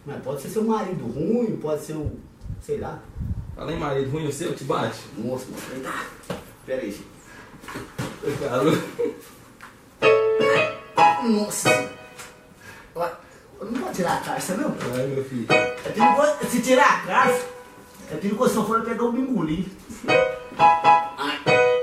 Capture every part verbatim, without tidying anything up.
Mas pode ser seu marido ruim, pode ser o... sei lá. Fala em marido ruim, o seu te bate? Nossa, moço, eita. Pera aí, gente. Oi, Carlos. Nossa. Não pode tirar a carça, não? Ai, meu filho. É perigoso, se tirar a carça, é perigoso se eu for pegar o bingolim. Ai.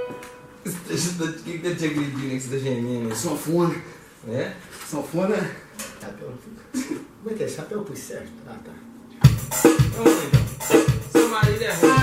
O que que tá te agredindo que você tá gemendo? Sanfona. É? Sanfona. Chapéu. Como é que é? Chapéu pus certo. Ah, tá. Vamos lá, então. Seu marido é ruim.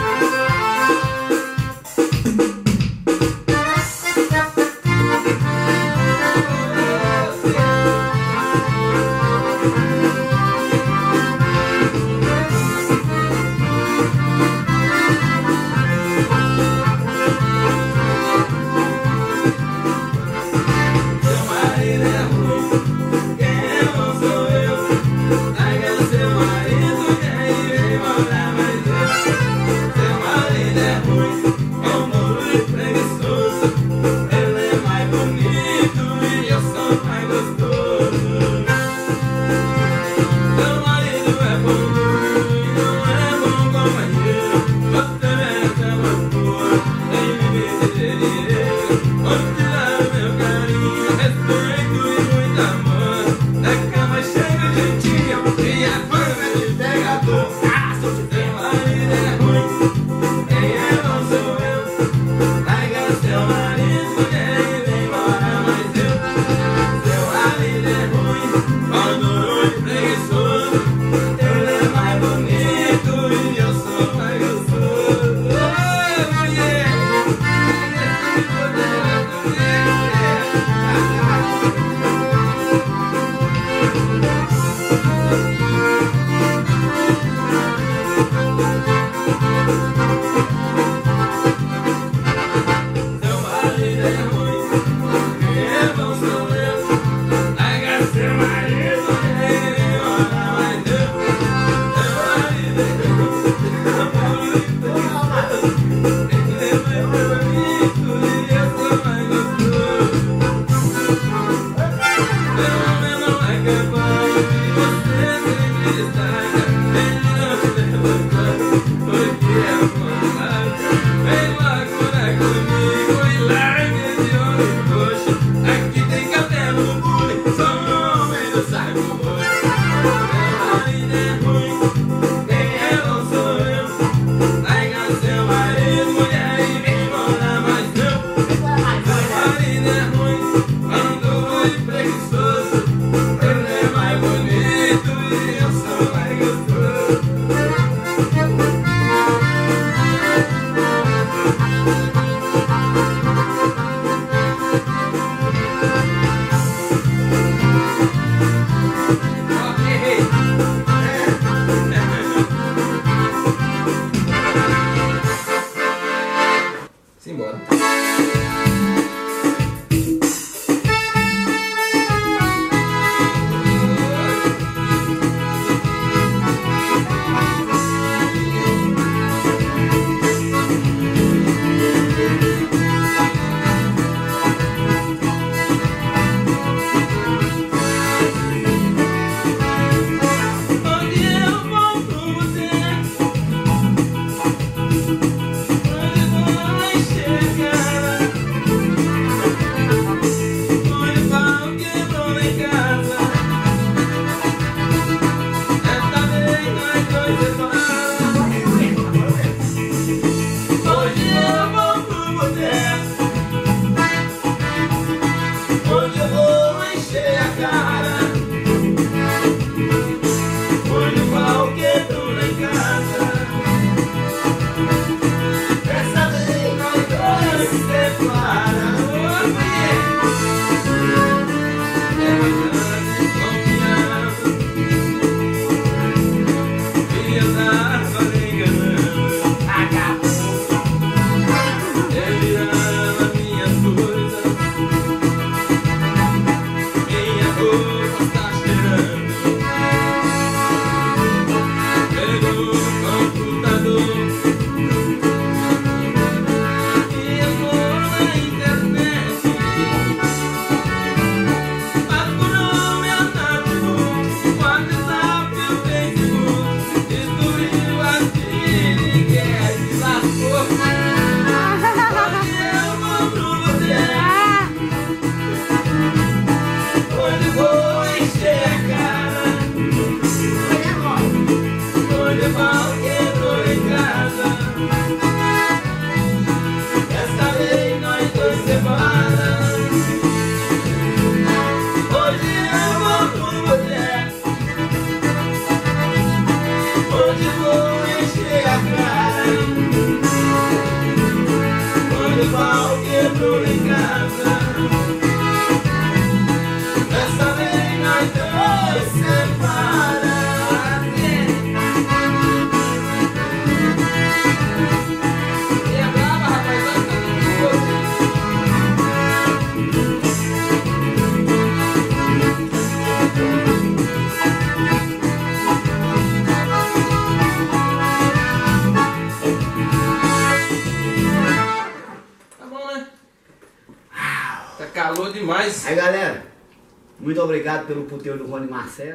calor demais. Aí galera, muito obrigado pelo puteiro do Rony Marcelo.